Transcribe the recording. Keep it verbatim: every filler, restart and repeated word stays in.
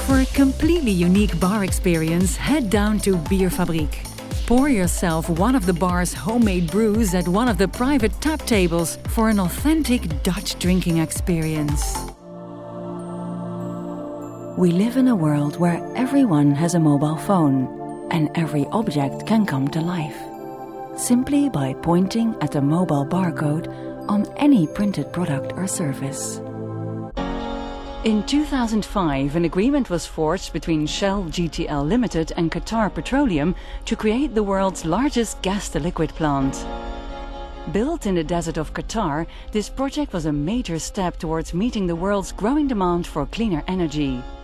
For a completely unique bar experience, head down to Bierfabriek. Pour yourself one of the bar's homemade brews at one of the private tap tables for an authentic Dutch drinking experience. We live in a world where everyone has a mobile phone and every object can come to life, simply by pointing at a mobile barcode on any printed product or service. In two thousand five, an agreement was forged between Shell G T L Limited and Qatar Petroleum to create the world's largest gas-to-liquid plant. Built in the desert of Qatar, this project was a major step towards meeting the world's growing demand for cleaner energy.